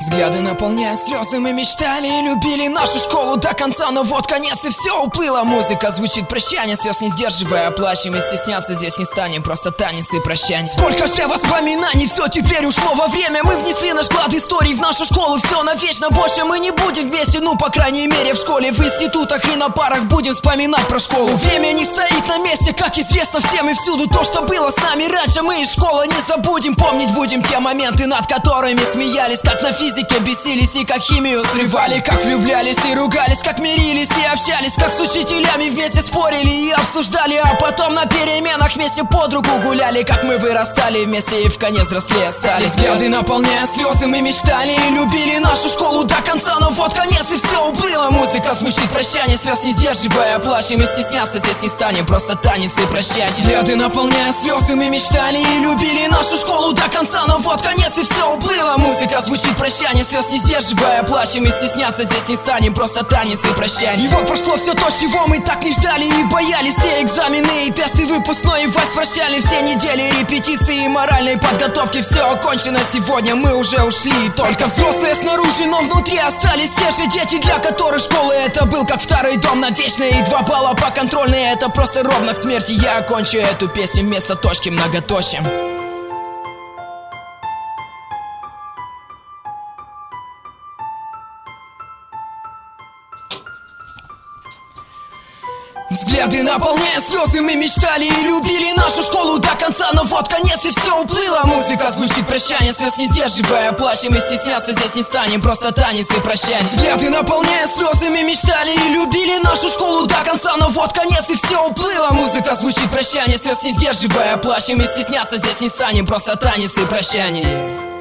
Взгляды наполняя слезы, мы мечтали и любили нашу школу до конца, но вот конец и все уплыло. Музыка звучит, прощание, слез не сдерживая, плачем и стесняться здесь не станем, просто танец и прощание. Сколько же воспоминаний, все теперь ушло во время. Мы внесли наш вклад истории в нашу школу, все навечно, больше мы не будем вместе, ну по крайней мере в школе, в институтах и на парах будем вспоминать про школу. Время не стоит на месте, как известно всем и всюду. То, что было с нами раньше, мы из школы не забудем. Помнить будем те моменты, над которыми смеялись, как на физике бесились и как химию срывали, как влюблялись и ругались, как мирились и общались, как с учителями вместе спорили и обсуждали, а потом на переменах вместе под руку гуляли, как мы вырастали вместе и в конец взрослее стали. Взгляды наполняя слезы, мы мечтали и любили нашу школу до конца, но вот конец и все уплыло. Музыка звучит, прощание, слез не сдерживая, плачем и стесняться здесь не станем, просто танец и прощание. Взгляды наполняя слезы, мы мечтали и любили нашу школу до конца, но вот конец и все уплыло. Музыка звучит, прощание, слез не сдерживая, плачем и стесняться здесь не станем, просто танец и прощание. И вот прошло все то, чего мы так не ждали и боялись. Все экзамены и тесты выпускной, и вас прощали. Все недели репетиции и моральной подготовки, все окончено сегодня, мы уже ушли. Только взрослые снаружи, но внутри остались те же дети, для которых школа это был как второй дом навечно. И 2 балла по контрольной, это просто ровно к смерти. Я окончу эту песню вместо точки многоточием. Взгляды наполняя слезы, мы мечтали и любили нашу школу до конца, но вот конец и все уплыло. Музыка звучит, прощание, слез не сдерживая, плачем и стесняться здесь не станем, просто танец и прощание. Взгляды наполняя слезы, мы мечтали и любили нашу школу до конца, но вот конец и все уплыло. Музыка звучит, прощание, слез не сдерживая, плачем и стесняться здесь не станем, просто танец и прощание.